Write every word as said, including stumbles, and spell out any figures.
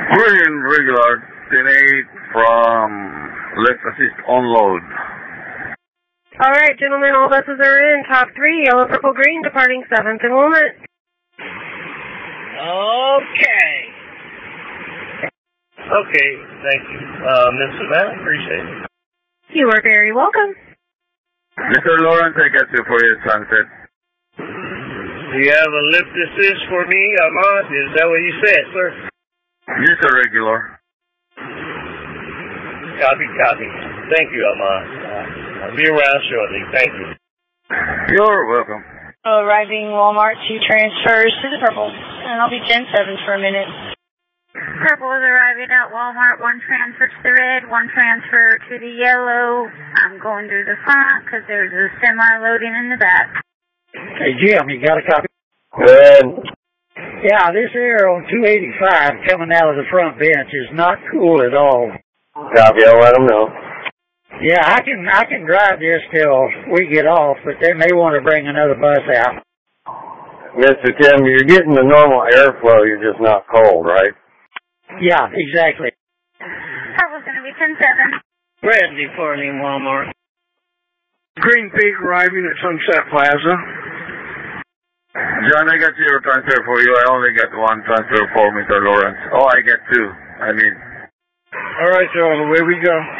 Green regular, ten eight from left assist on load. All right, gentlemen, all buses are in. Top three, yellow, purple, green, departing seventh enrollment. Okay. Okay, thank you. Uh, Miss Savannah, appreciate it. You are very welcome. Mister Lawrence, I got you for your sunset. Do you have a lift assist for me, Ahmad? Is that what you said, sir? Just a regular. Copy, copy. Thank you, Ahmad. Uh, I'll be around shortly. Thank you. You're welcome. Arriving Walmart, two transfers to the purple. And I'll be ten seven for a minute. Purple is arriving at Walmart. One transfer to the red, one transfer to the yellow. I'm going to the front because there's a semi loading in the back. Hey, Jim, you got a copy? Good. Yeah, this air on two eighty-five coming out of the front bench is not cool at all. Copy, I'll let them know. Yeah, I can I can drive this till we get off, but they may want to bring another bus out. Mister Tim, you're getting the normal airflow, you're just not cold, right? Yeah, exactly. Purple's going to be ten seven. Red departing Walmart. Green Peak arriving at Sunset Plaza. John, I got your transfer for you. I only got one transfer for Mister Lawrence. Oh, I got two. I mean. All right, so away we go.